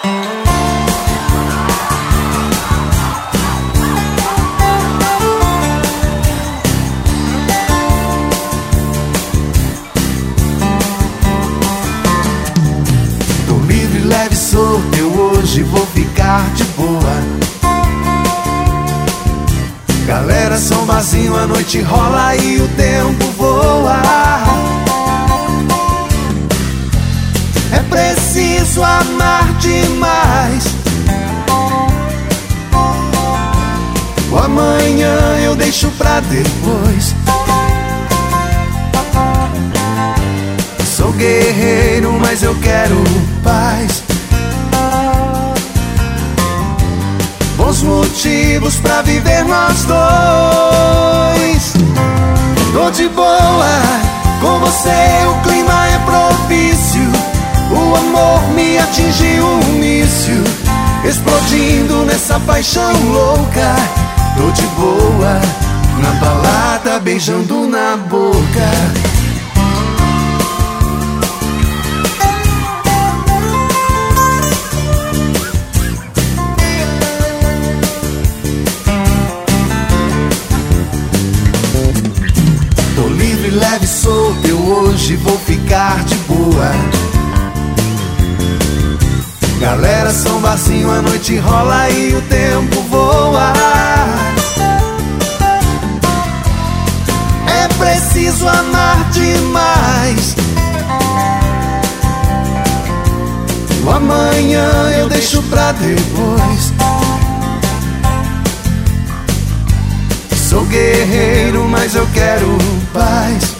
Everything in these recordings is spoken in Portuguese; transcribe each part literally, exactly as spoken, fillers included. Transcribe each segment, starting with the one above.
Tô livre, leve, solto, eu hoje vou ficar de boa. Galera, som vazio, a noite rola e o tempo voa. É preciso amar demais. O amanhã eu deixo pra depois. Sou guerreiro, mas eu quero paz. Bons motivos pra viver nós dois. Tô de boa, com você o clima é propício. O amor me atingiu um míssil, explodindo nessa paixão louca. Tô de boa, na balada, beijando na boca. Tô livre, leve, solto, eu hoje vou ficar de boa. Galera, som vazio, a noite rola e o tempo voa. É preciso amar demais. O amanhã eu deixo pra depois. Sou guerreiro, mas eu quero paz.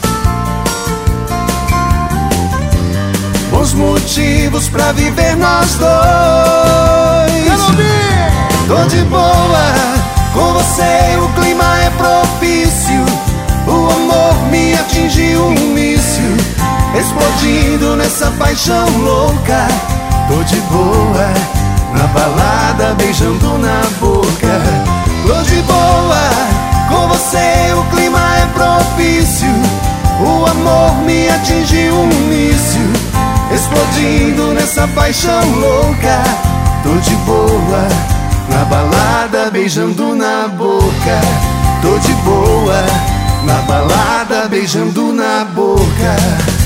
Bons motivos pra viver nós dois. Tô de boa, com você o clima é propício. O amor me atingiu um míssil, explodindo nessa paixão louca. Tô de boa, na balada, beijando na boca. Tô de boa, com você o clima é propício. O amor me atingiu um míssil, explodindo nessa paixão louca. Tô de boa, na balada, beijando na boca. Tô de boa, na balada, beijando na boca.